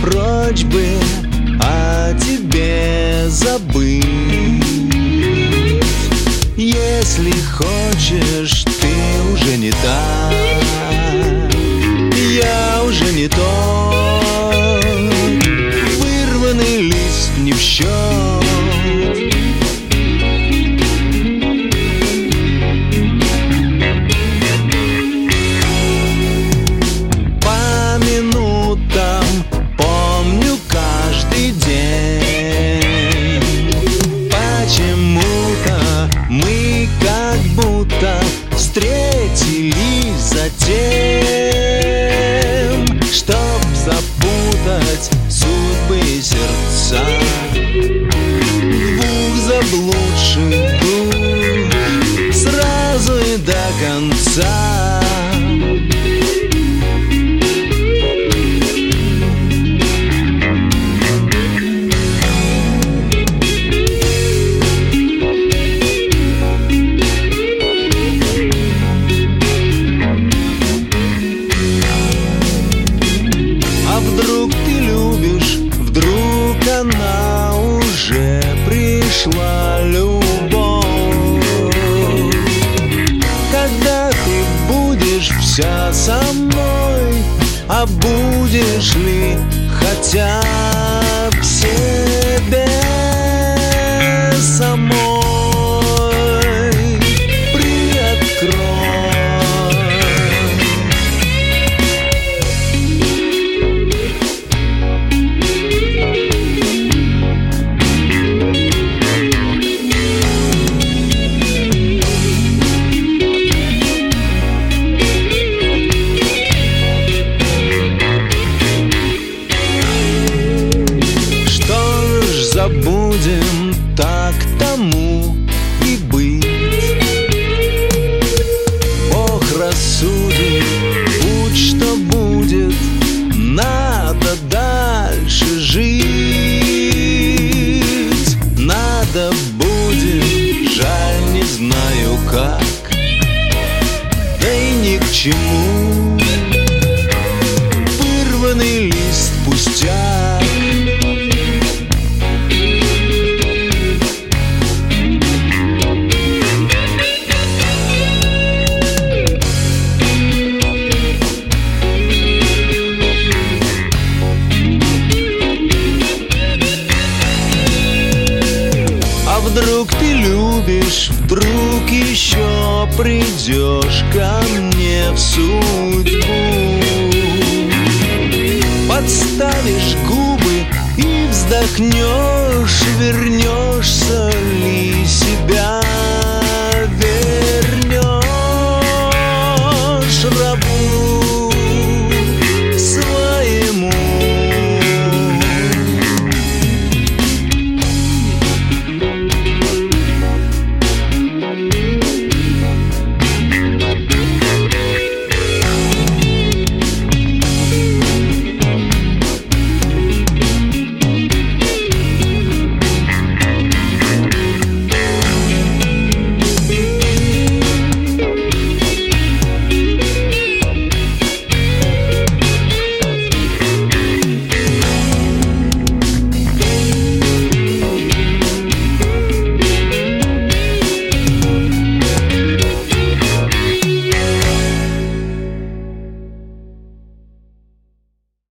прочь бы о тебе забыть. Если хочешь, ты уже не та, я уже не тот. Вырванный лист не в счет. По минутам помню каждый день. Почему-то мы как будто встретились затем, чтоб запутать судьбы и сердца двух заблудших душ сразу и до конца. Вдруг ты любишь, вдруг она уже пришла, любовь. Когда ты будешь вся со мной, а будешь ли хотя бы в себе самой, приоткрой. Забудем, так тому и быть. Бог рассудит, будь что будет, надо дальше жить. Надо будет, жаль, не знаю как, да и ни к чему. Вырванный лист пустяк. Вдруг ты любишь, вдруг еще придешь ко мне в судьбу, подставишь губы и вздохнешь, вернешься ли себя